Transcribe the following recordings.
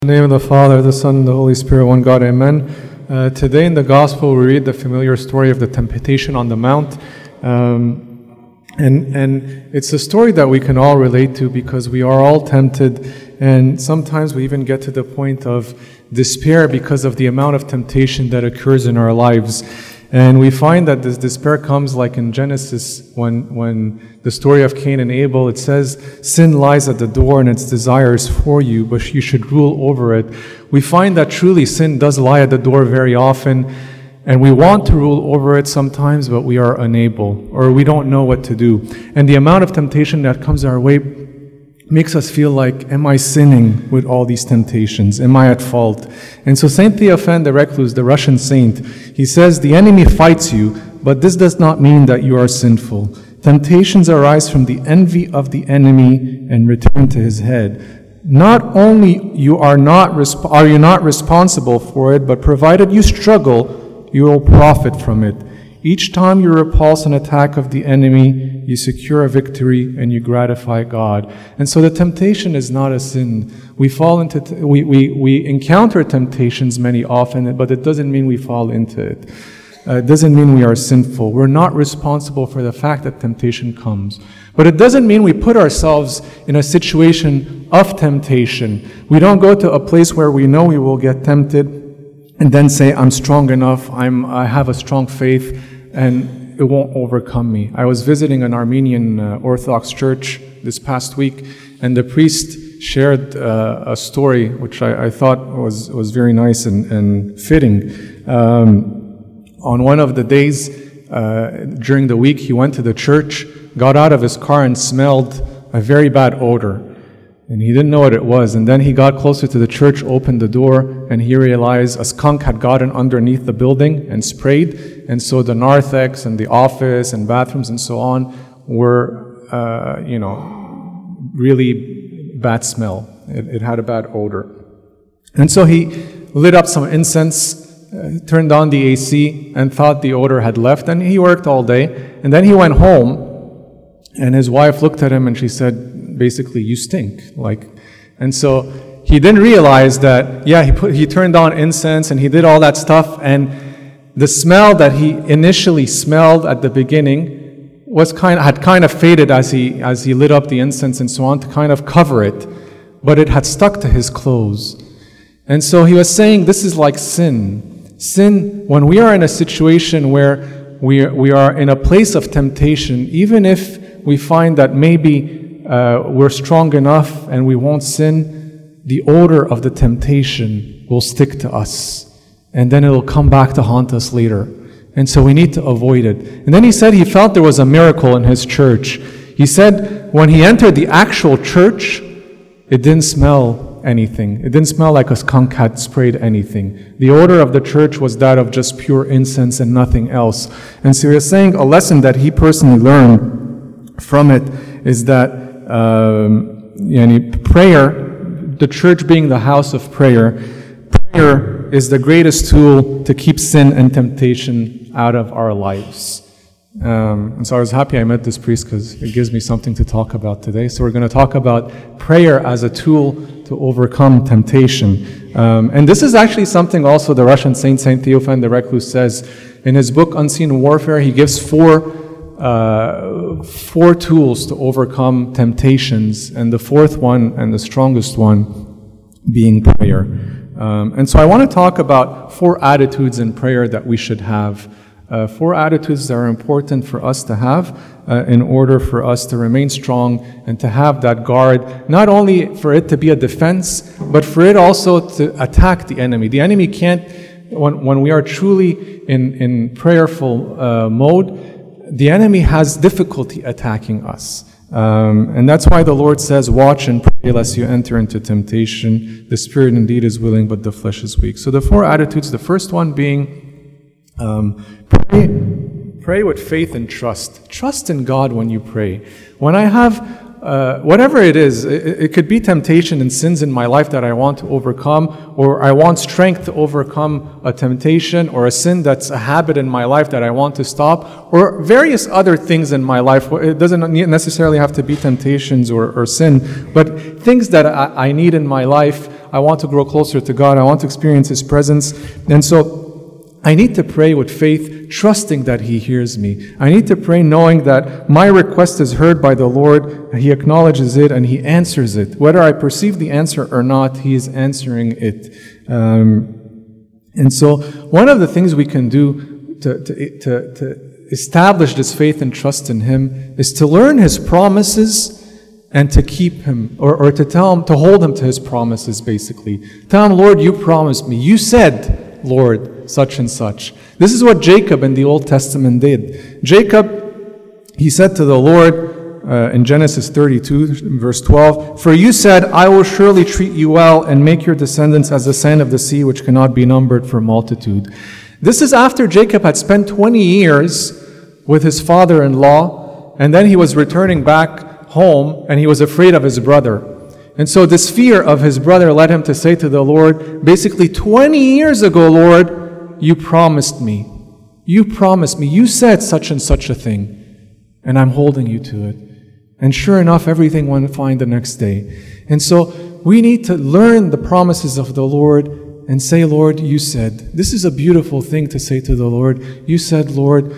In the name of the Father, the Son, and the Holy Spirit, one God, amen. Today in the Gospel we read the familiar story of the temptation on the Mount. And it's a story that we can all relate to because we are all tempted, and sometimes we even get to the point of despair because of the amount of temptation that occurs in our lives. And we find that this despair comes like in Genesis when the story of Cain and Abel, it says, sin lies at the door and its desires for you, but you should rule over it. We find that truly sin does lie at the door very often, and we want to rule over it sometimes, but we are unable, or we don't know what to do. And the amount of temptation that comes our way makes us feel like, am I sinning with all these temptations? Am I at fault? And so Saint Theophan the Recluse, the Russian saint, he says, the enemy fights you, but this does not mean that you are sinful. Temptations arise from the envy of the enemy and return to his head. Not only are you not responsible for it, but provided you struggle, you will profit from it. Each time you repulse an attack of the enemy, you secure a victory and you gratify God. And so the temptation is not a sin. We encounter temptations many often, but it doesn't mean we fall into it. It doesn't mean we are sinful. We're not responsible for the fact that temptation comes. But it doesn't mean we put ourselves in a situation of temptation. We don't go to a place where we know we will get tempted and then say, I'm strong enough, I have a strong faith, and it won't overcome me. I was visiting an Armenian Orthodox church this past week, and the priest shared a story which I thought was very nice and fitting. On one of the days during the week, he went to the church, got out of his car and smelled a very bad odor. And he didn't know what it was. And then he got closer to the church, opened the door, and he realized a skunk had gotten underneath the building and sprayed. And so the narthex and the office and bathrooms and so on were, really bad smell. It had a bad odor. And so he lit up some incense, turned on the AC, and thought the odor had left. And he worked all day. And then he went home, and his wife looked at him and she said, basically, you stink. And so he didn't realize that, he turned on incense and he did all that stuff, and the smell that he initially smelled at the beginning had kind of faded as he lit up the incense and so on to kind of cover it, but it had stuck to his clothes. And so he was saying this is like sin. Sin, when we are in a situation where we are in a place of temptation, even if we find that maybe we're strong enough and we won't sin, the odor of the temptation will stick to us. And then it'll come back to haunt us later. And so we need to avoid it. And then he said he felt there was a miracle in his church. He said when he entered the actual church, it didn't smell anything. It didn't smell like a skunk had sprayed anything. The odor of the church was that of just pure incense and nothing else. And so he was saying a lesson that he personally learned from it is that prayer, the church being the house of prayer is the greatest tool to keep sin and temptation out of our lives. And so I was happy I met this priest because it gives me something to talk about today. So we're going to talk about prayer as a tool to overcome temptation. And this is actually something also the Russian Saint Theophan the Recluse says in his book Unseen Warfare. He gives four tools to overcome temptations, and the fourth one and the strongest one being prayer. And so I want to talk about 4 attitudes in prayer that we should have. 4 attitudes that are important for us to have in order for us to remain strong and to have that guard, not only for it to be a defense, but for it also to attack the enemy. The enemy can't, when we are truly in prayerful mode, the enemy has difficulty attacking us. And that's why the Lord says, watch and pray lest you enter into temptation. The spirit indeed is willing, but the flesh is weak. So the 4 attitudes, the first one being, pray with faith and trust. Trust in God when you pray. When I have whatever it is, it could be temptation and sins in my life that I want to overcome, or I want strength to overcome a temptation or a sin that's a habit in my life that I want to stop, or various other things in my life. It doesn't necessarily have to be temptations or sin, but things that I need in my life. I want to grow closer to God. I want to experience His presence. And so I need to pray with faith, trusting that He hears me. I need to pray knowing that my request is heard by the Lord. He acknowledges it and He answers it. Whether I perceive the answer or not, He is answering it. And so one of the things we can do to establish this faith and trust in Him is to learn His promises and to keep Him, or to tell Him, to hold Him to His promises, basically. Tell Him, Lord, you promised me. You said, Lord, such and such. This is what Jacob in the Old Testament did. Jacob, he said to the Lord in Genesis 32, verse 12, "For you said, I will surely treat you well and make your descendants as the sand of the sea, which cannot be numbered for multitude." This is after Jacob had spent 20 years with his father-in-law, and then he was returning back home, and he was afraid of his brother. And so this fear of his brother led him to say to the Lord, basically, 20 years ago, Lord, you promised me. You promised me. You said such and such a thing, and I'm holding you to it. And sure enough, everything went fine the next day. And so we need to learn the promises of the Lord and say, Lord, you said. This is a beautiful thing to say to the Lord. You said, Lord,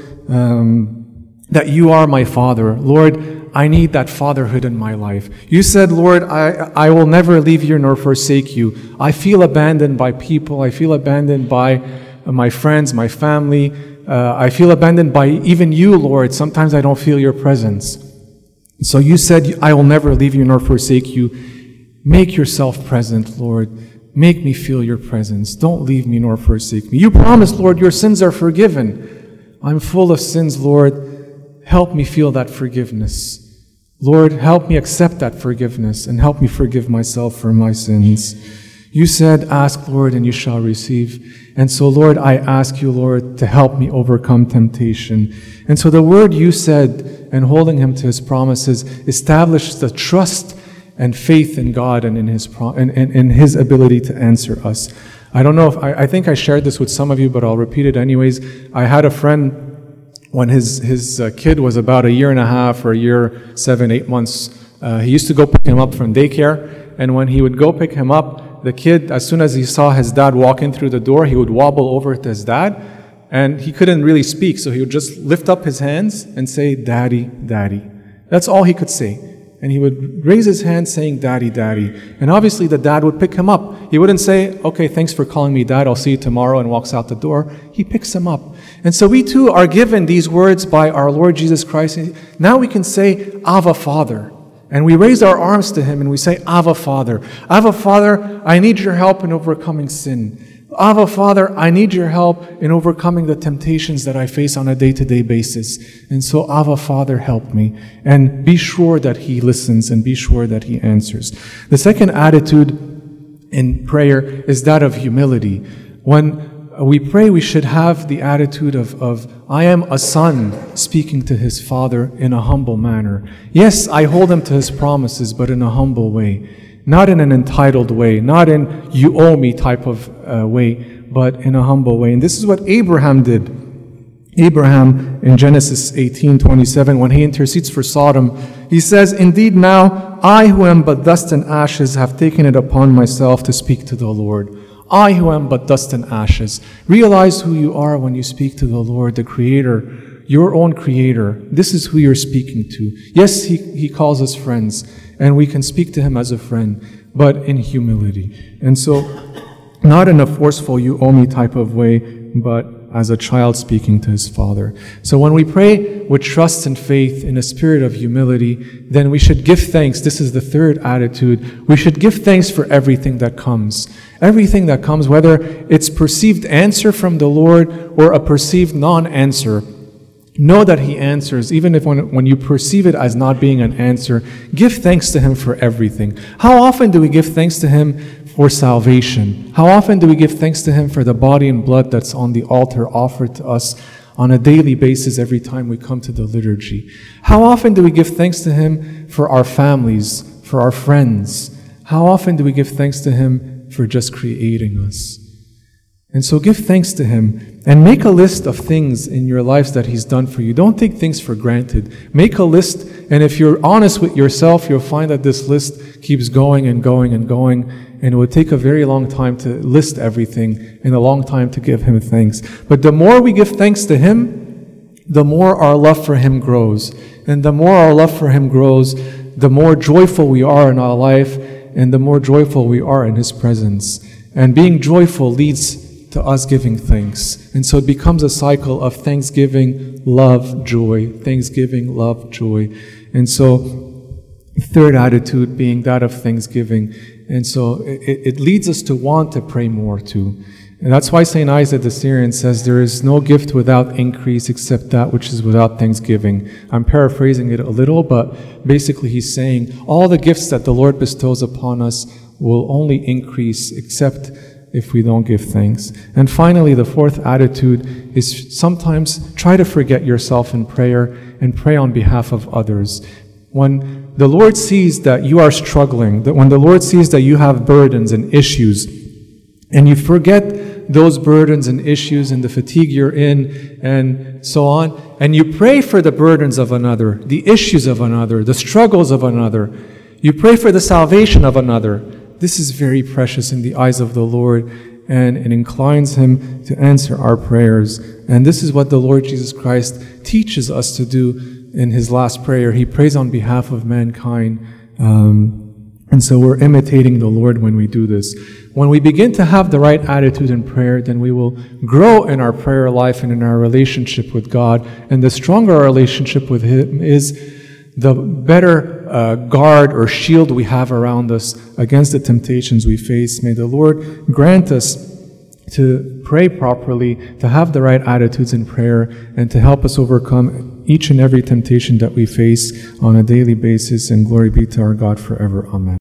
that you are my Father. Lord, I need that fatherhood in my life. You said, Lord, I will never leave you nor forsake you. I feel abandoned by people. I feel abandoned by my friends, my family. I feel abandoned by even you, Lord. Sometimes I don't feel your presence. So you said, I will never leave you nor forsake you. Make yourself present, Lord. Make me feel your presence. Don't leave me nor forsake me. You promised, Lord, your sins are forgiven. I'm full of sins, Lord. Help me feel that forgiveness. Lord, help me accept that forgiveness and help me forgive myself for my sins. You said, ask, Lord, and you shall receive. And so, Lord, I ask you, Lord, to help me overcome temptation. And so the word you said and holding Him to His promises established the trust and faith in God and in His ability to answer us. I don't know if, I think I shared this with some of you, but I'll repeat it anyways. I had a friend when his kid was about 1.5 years or a year, 7, 8 months. He used to go pick him up from daycare, and when he would go pick him up, the kid, as soon as he saw his dad walk in through the door, he would wobble over to his dad, and he couldn't really speak, so he would just lift up his hands and say, Daddy, Daddy. That's all he could say. And he would raise his hand saying, Daddy, Daddy. And obviously the dad would pick him up. He wouldn't say, okay, thanks for calling me Dad, I'll see you tomorrow, and walks out the door. He picks him up. And so we too are given these words by our Lord Jesus Christ. Now we can say, Abba, Father. And we raise our arms to Him and we say, Abba, Father. Abba, Father, I need your help in overcoming sin. Abba, Father, I need your help in overcoming the temptations that I face on a day-to-day basis. And so, Abba, Father, help me. And be sure that He listens and be sure that He answers. The second attitude in prayer is that of humility. When we pray, we should have the attitude of I am a son speaking to his father in a humble manner. Yes, I hold him to his promises, but in a humble way. Not in an entitled way, not in you owe me type of way, but in a humble way. And this is what Abraham did. Abraham in Genesis 18:27, when he intercedes for Sodom, he says, Indeed now, I who am but dust and ashes have taken it upon myself to speak to the Lord. I who am but dust and ashes. Realize who you are when you speak to the Lord, the Creator, your own Creator. This is who you're speaking to. Yes, He calls us friends, and we can speak to Him as a friend, but in humility. And so, not in a forceful, you owe me type of way, but as a child speaking to his father. So when we pray with trust and faith in a spirit of humility, then we should give thanks. This is the third attitude. We should give thanks for everything that comes. Everything that comes, whether it's perceived answer from the Lord or a perceived non-answer. Know that He answers, even if when you perceive it as not being an answer. Give thanks to Him for everything. How often do we give thanks to Him for salvation? How often do we give thanks to Him for the body and blood that's on the altar offered to us on a daily basis every time we come to the liturgy? How often do we give thanks to Him for our families, for our friends? How often do we give thanks to Him for just creating us? And so give thanks to Him and make a list of things in your lives that He's done for you. Don't take things for granted. Make a list, and if you're honest with yourself, you'll find that this list keeps going and going and going, and it would take a very long time to list everything and a long time to give Him thanks. But the more we give thanks to Him, the more our love for Him grows. And the more our love for Him grows, the more joyful we are in our life, and the more joyful we are in His presence. And being joyful leads to us giving thanks. And so it becomes a cycle of thanksgiving, love, joy, thanksgiving, love, joy. And so third attitude being that of thanksgiving. And so it leads us to want to pray more too. And that's why St. Isaac the Syrian says, there is no gift without increase except that which is without thanksgiving. I'm paraphrasing it a little, but basically he's saying all the gifts that the Lord bestows upon us will only increase except if we don't give thanks. And finally, the fourth attitude is sometimes try to forget yourself in prayer and pray on behalf of others. When the Lord sees that you are struggling, that when the Lord sees that you have burdens and issues, and you forget those burdens and issues and the fatigue you're in and so on, and you pray for the burdens of another, the issues of another, the struggles of another, you pray for the salvation of another, this is very precious in the eyes of the Lord, and it inclines Him to answer our prayers. And this is what the Lord Jesus Christ teaches us to do in His last prayer. He prays on behalf of mankind. And so we're imitating the Lord when we do this. When we begin to have the right attitude in prayer, then we will grow in our prayer life and in our relationship with God. And the stronger our relationship with Him is, the better guard or shield we have around us against the temptations we face. May the Lord grant us to pray properly, to have the right attitudes in prayer, and to help us overcome each and every temptation that we face on a daily basis. And glory be to our God forever. Amen.